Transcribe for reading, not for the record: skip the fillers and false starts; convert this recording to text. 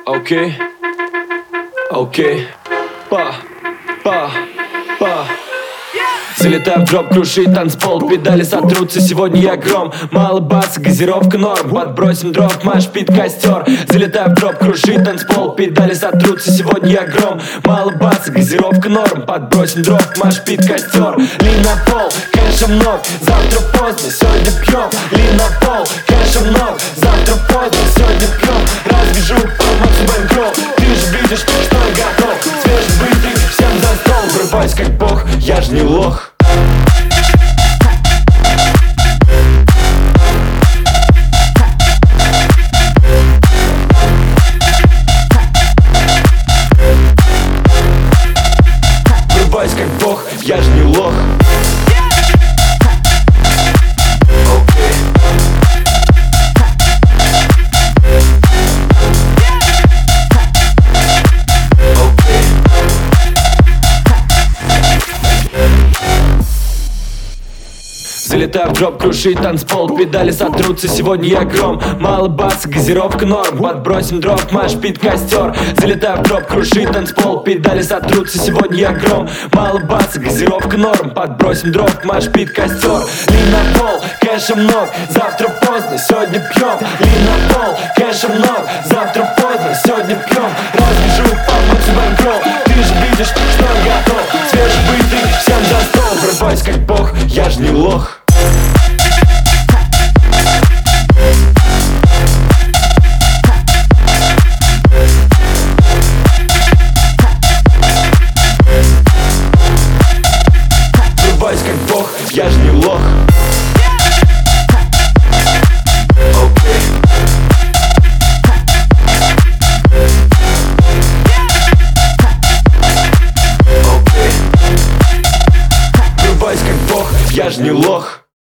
Окей, окей, па. Залетаю в дроп, крушит танцпол, педали сотрутся, сегодня я гром. Мало баса, газировка норм, подбросим дров, машпит костер. Залетаю в дроп, крушит танцпол, педали сотрутся, сегодня я гром. Мало баса, газировка норм, подбросим дров, машпит костер. Лин на пол, кэша много, завтра поздно, сегодня пьем. Лин на пол, кэша много, завтра поздно, сегодня пьем. Разбежу по Максу Бэнкролл, ты же видишь, что я готов. Свежебытый, всем за стол, врубаюсь как бог, я ж не лох. Как бог, я ж не лох. Залетаю в дроп, крушит танцпол, педали сотрутся, сегодня я гром. Мало баса, газировка норм, подбросим дров, машпит костер. Залетаю в дроп, крушит танцпол, педали сотрутся, сегодня я гром. Мало баса, газировка норм, подбросим дров, машпит костер. Лин на пол, кэша много, завтра поздно, сегодня пьем. Лин на пол, кэша много, завтра поздно, сегодня пьем. Разбежу по Максу Бэнкролл, ты же видишь, что я готов. Свежебытый, всем за стол, врубаюсь как бог, я ж не лох. Как бог, я ж не лох. Окей. Окей. Врубаюсь как бог, я ж не лох.